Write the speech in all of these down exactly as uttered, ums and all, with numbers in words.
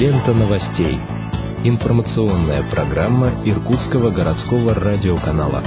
Лента новостей. Информационная программа Иркутского городского радиоканала.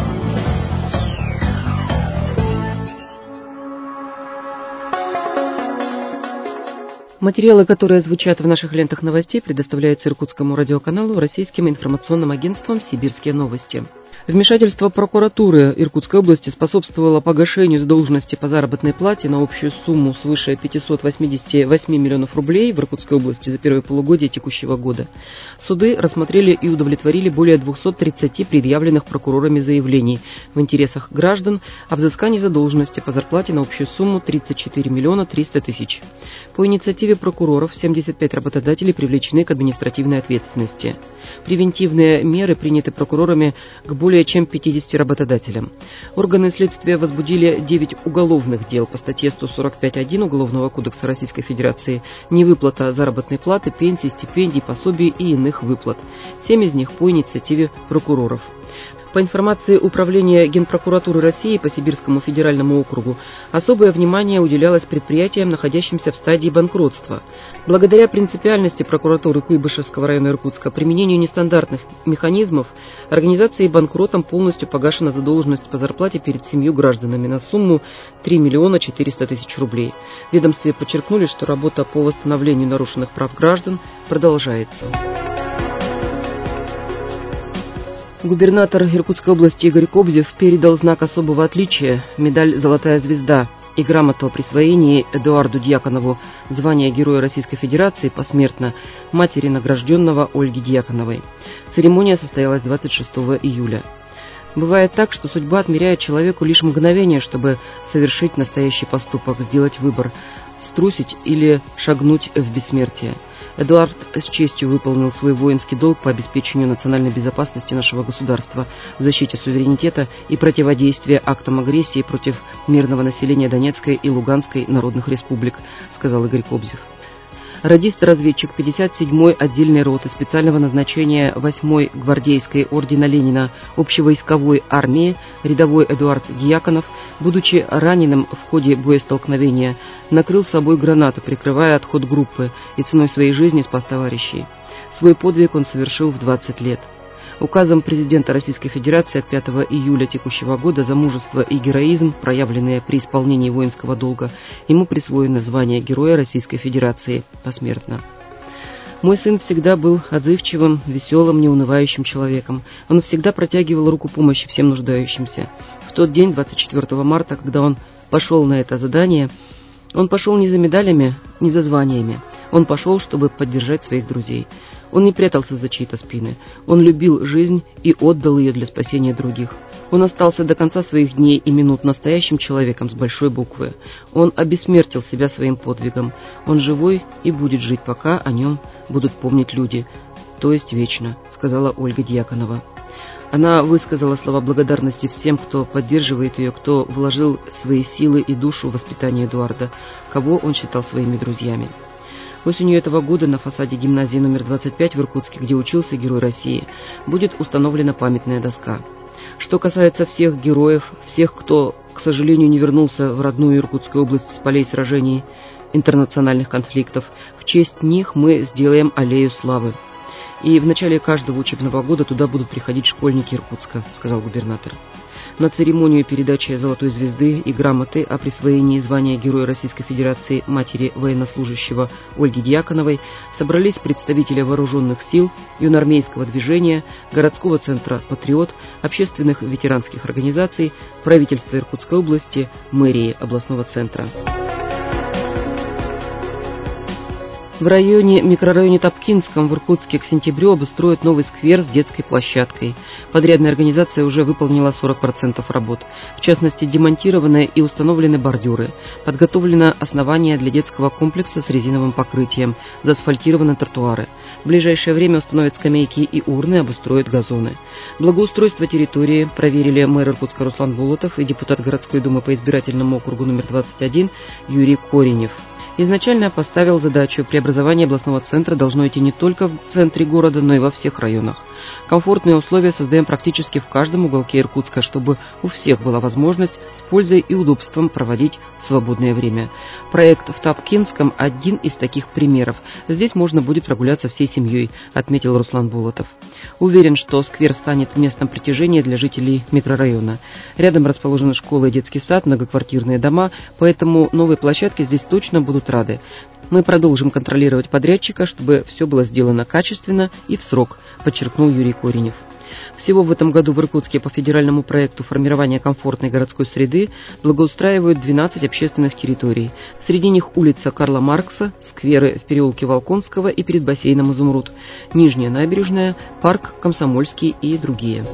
Материалы, которые звучат в наших лентах новостей, предоставляются Иркутскому радиоканалу российским информационным агентством «Сибирские новости». Вмешательство прокуратуры Иркутской области способствовало погашению задолженности по заработной плате на общую сумму свыше пятьсот восемьдесят восемь миллионов рублей в Иркутской области за первое полугодие текущего года. Суды рассмотрели и удовлетворили более двухсот тридцати предъявленных прокурорами заявлений в интересах граждан о взыскании задолженности по зарплате на общую сумму тридцать четыре миллиона триста тысяч. По инициативе прокуроров семьдесят пять работодателей привлечены к административной ответственности. Превентивные меры приняты прокурорами к более чем пятидесяти работодателям. Органы следствия возбудили девять уголовных дел по статье сто сорок пять точка один Уголовного кодекса Российской Федерации «Невыплата заработной платы, пенсий, стипендий, пособий и иных выплат». Семь из них по инициативе прокуроров. По информации Управления Генпрокуратуры России по Сибирскому федеральному округу, особое внимание уделялось предприятиям, находящимся в стадии банкротства. Благодаря принципиальности прокуратуры Куйбышевского района Иркутска, применению нестандартных механизмов, организации банкротом полностью погашена задолженность по зарплате перед семью гражданами на сумму три миллиона четыреста тысяч рублей. В ведомстве подчеркнули, что работа по восстановлению нарушенных прав граждан продолжается. Губернатор Иркутской области Игорь Кобзев передал знак особого отличия, медаль «Золотая звезда» и грамоту о присвоении Эдуарду Дьяконову звания Героя Российской Федерации посмертно матери награжденного Ольги Дьяконовой. Церемония состоялась двадцать шестого июля. Бывает так, что судьба отмеряет человеку лишь мгновение, чтобы совершить настоящий поступок, сделать выбор, струсить или шагнуть в бессмертие. Эдуард с честью выполнил свой воинский долг по обеспечению национальной безопасности нашего государства, защите суверенитета и противодействия актам агрессии против мирного населения Донецкой и Луганской народных республик, сказал Игорь Кобзев. Радист-разведчик пятьдесят седьмой отдельной роты специального назначения восьмой гвардейской ордена Ленина общевойсковой армии рядовой Эдуард Дьяконов, будучи раненым в ходе боестолкновения, накрыл собой гранату, прикрывая отход группы, и ценой своей жизни спас товарищей. Свой подвиг он совершил в двадцать лет. Указом президента Российской Федерации от пятого июля текущего года за мужество и героизм, проявленные при исполнении воинского долга, ему присвоено звание Героя Российской Федерации посмертно. Мой сын всегда был отзывчивым, веселым, неунывающим человеком. Он всегда протягивал руку помощи всем нуждающимся. В тот день, двадцать четвёртого марта, когда он пошел на это задание, он пошел не за медалями, не за званиями. Он пошел, чтобы поддержать своих друзей. Он не прятался за чьи-то спины. Он любил жизнь и отдал ее для спасения других. Он остался до конца своих дней и минут настоящим человеком с большой буквы. Он обессмертил себя своим подвигом. Он живой и будет жить, пока о нем будут помнить люди, то есть вечно, сказала Ольга Дьяконова. Она высказала слова благодарности всем, кто поддерживает ее, кто вложил свои силы и душу в воспитание Эдуарда, кого он считал своими друзьями. Осенью этого года на фасаде гимназии номер двадцать пять в Иркутске, где учился Герой России, будет установлена памятная доска. Что касается всех героев, всех, кто, к сожалению, не вернулся в родную Иркутскую область с полей сражений интернациональных конфликтов, в честь них мы сделаем аллею славы. И в начале каждого учебного года туда будут приходить школьники Иркутска, сказал губернатор. На церемонию передачи «Золотой звезды» и грамоты о присвоении звания Героя Российской Федерации матери военнослужащего Ольги Дьяконовой собрались представители вооруженных сил, юноармейского движения, городского центра «Патриот», общественных ветеранских организаций, правительства Иркутской области, мэрии областного центра. В районе, микрорайоне Топкинском в Иркутске к сентябрю обустроят новый сквер с детской площадкой. Подрядная организация уже выполнила сорок процентов работ. В частности, демонтированы и установлены бордюры. Подготовлено основание для детского комплекса с резиновым покрытием. Заасфальтированы тротуары. В ближайшее время установят скамейки и урны, обустроят газоны. Благоустройство территории проверили мэр Иркутска Руслан Болотов и депутат городской думы по избирательному округу номер двадцать один Юрий Коренев. изначально поставил задачу: преобразование областного центра должно идти не только в центре города, но и во всех районах. Комфортные условия создаем практически в каждом уголке Иркутска, чтобы у всех была возможность с пользой и удобством проводить свободное время. Проект в Тапкинском – один из таких примеров. Здесь можно будет прогуляться всей семьей, отметил Руслан Болотов. Уверен, что сквер станет местом притяжения для жителей микрорайона. Рядом расположены школа и детский сад, многоквартирные дома, поэтому новые площадки здесь точно будут рады. Мы продолжим контролировать подрядчика, чтобы все было сделано качественно и в срок, подчеркнул Юрий Коренев. Всего в этом году в Иркутске по федеральному проекту формирования комфортной городской среды благоустраивают двенадцать общественных территорий. Среди них улица Карла Маркса, скверы в переулке Волконского и перед бассейном «Изумруд», Нижняя набережная, парк Комсомольский и другие.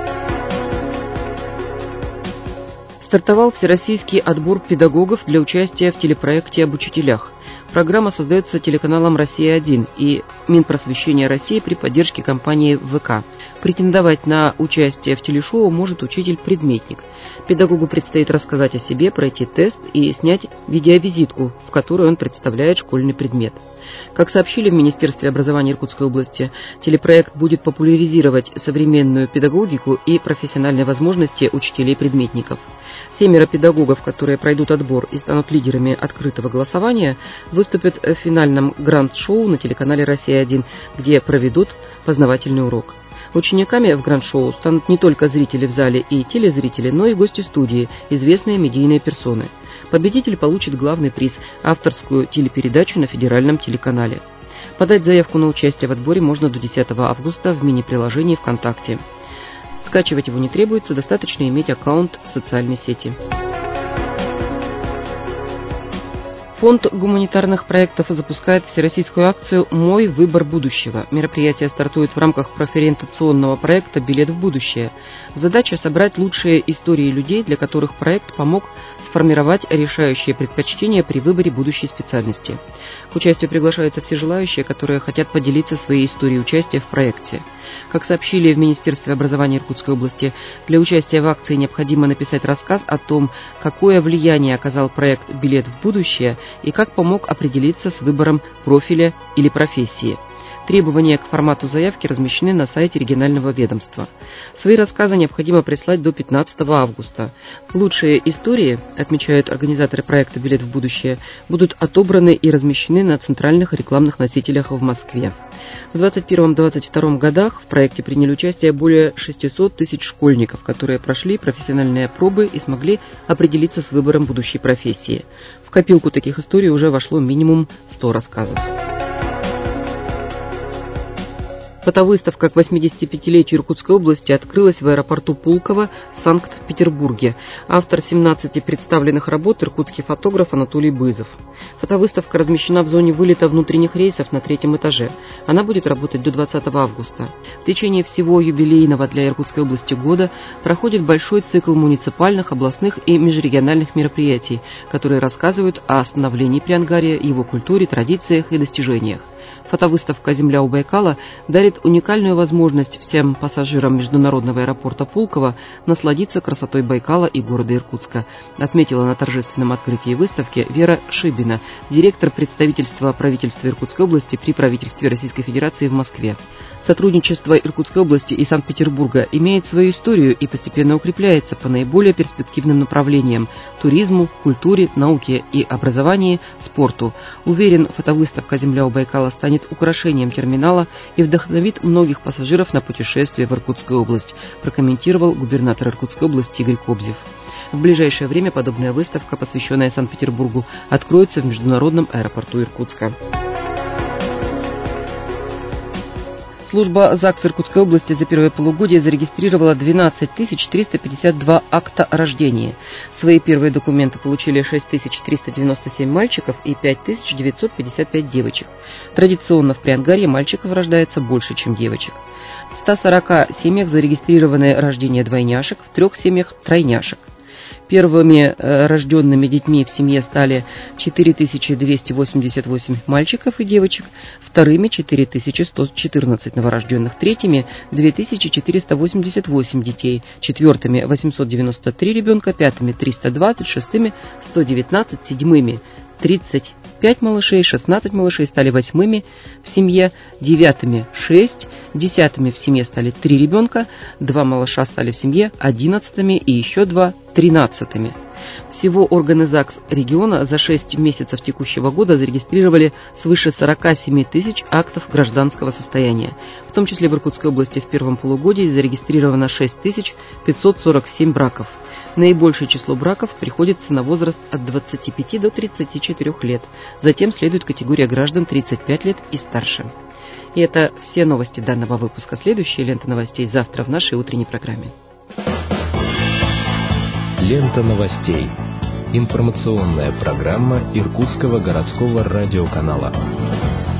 Стартовал всероссийский отбор педагогов для участия в телепроекте об учителях. Программа создается телеканалом «Россия-один» и Минпросвещения России при поддержке компании ВК. Претендовать на участие в телешоу может учитель-предметник. Педагогу предстоит рассказать о себе, пройти тест и снять видеовизитку, в которой он представляет школьный предмет. Как сообщили в Министерстве образования Иркутской области, телепроект будет популяризировать современную педагогику и профессиональные возможности учителей-предметников. Семеро педагогов, которые пройдут отбор и станут лидерами открытого голосования, выступят в финальном гранд-шоу на телеканале «Россия-один», где проведут познавательный урок. Учениками в гранд-шоу станут не только зрители в зале и телезрители, но и гости студии, известные медийные персоны. Победитель получит главный приз – авторскую телепередачу на федеральном телеканале. Подать заявку на участие в отборе можно до десятого августа в мини-приложении ВКонтакте. Скачивать его не требуется, достаточно иметь аккаунт в социальной сети. Фонд гуманитарных проектов запускает всероссийскую акцию «Мой выбор будущего». Мероприятие стартует в рамках профориентационного проекта «Билет в будущее». Задача – собрать лучшие истории людей, для которых проект помог сформировать решающие предпочтения при выборе будущей специальности. К участию приглашаются все желающие, которые хотят поделиться своей историей участия в проекте. Как сообщили в Министерстве образования Иркутской области, для участия в акции необходимо написать рассказ о том, какое влияние оказал проект «Билет в будущее» и как помог определиться с выбором профиля или профессии. Требования к формату заявки размещены на сайте регионального ведомства. Свои рассказы необходимо прислать до пятнадцатого августа. Лучшие истории, отмечают организаторы проекта «Билет в будущее», будут отобраны и размещены на центральных рекламных носителях в Москве. В двадцать первом — двадцать втором годах в проекте приняли участие более шестисот тысяч школьников, которые прошли профессиональные пробы и смогли определиться с выбором будущей профессии. В копилку таких историй уже вошло минимум сто рассказов. Фотовыставка к восьмидесятипятилетию Иркутской области открылась в аэропорту Пулково в Санкт-Петербурге. Автор семнадцати представленных работ – иркутский фотограф Анатолий Бызов. Фотовыставка размещена в зоне вылета внутренних рейсов на третьем этаже. Она будет работать до двадцатого августа. В течение всего юбилейного для Иркутской области года проходит большой цикл муниципальных, областных и межрегиональных мероприятий, которые рассказывают о становлении Приангария, его культуре, традициях и достижениях. Фотовыставка «Земля у Байкала» дарит уникальную возможность всем пассажирам международного аэропорта Пулково насладиться красотой Байкала и города Иркутска, отметила на торжественном открытии выставки Вера Шибина, директор представительства правительства Иркутской области при правительстве Российской Федерации в Москве. Сотрудничество Иркутской области и Санкт-Петербурга имеет свою историю и постепенно укрепляется по наиболее перспективным направлениям – туризму, культуре, науке и образованию, спорту. Уверен, фотовыставка «Земля у Байкала» станет украшением терминала и вдохновит многих пассажиров на путешествие в Иркутскую область, прокомментировал губернатор Иркутской области Игорь Кобзев. В ближайшее время подобная выставка, посвященная Санкт-Петербургу, откроется в международном аэропорту Иркутска. Служба ЗАГС Иркутской области за первое полугодие зарегистрировала двенадцать тысяч триста пятьдесят два акта о рождении. Свои первые документы получили шесть тысяч триста девяносто семь мальчиков и пять тысяч девятьсот пятьдесят пять девочек. Традиционно в Приангарье мальчиков рождается больше, чем девочек. В ста сорока семьях зарегистрированы рождение двойняшек, в трех семьях тройняшек. Первыми э, рожденными детьми в семье стали четыре тысячи двести восемьдесят восемь мальчиков и девочек, вторыми четыре тысячи сто четырнадцать новорожденных, третьими две тысячи четыреста восемьдесят восемь детей, четвертыми восемьсот девяносто три ребенка, пятыми триста двадцать, шестыми сто девятнадцать, седьмыми тридцать пять малышей, шестнадцать малышей стали восьмыми в семье, девятыми шесть, десятыми в семье стали три ребенка, два малыша стали в семье одиннадцатыми и еще два тринадцатыми. Всего органы ЗАГС региона за шесть месяцев текущего года зарегистрировали свыше сорок семь тысяч актов гражданского состояния. В том числе в Иркутской области в первом полугодии зарегистрировано шесть тысяч пятьсот сорок семь браков. Наибольшее число браков приходится на возраст от двадцати пяти до тридцати четырёх лет. Затем следует категория граждан тридцать пять лет и старше. И это все новости данного выпуска. Следующая лента новостей завтра в нашей утренней программе. Лента новостей. Информационная программа Иркутского городского радиоканала.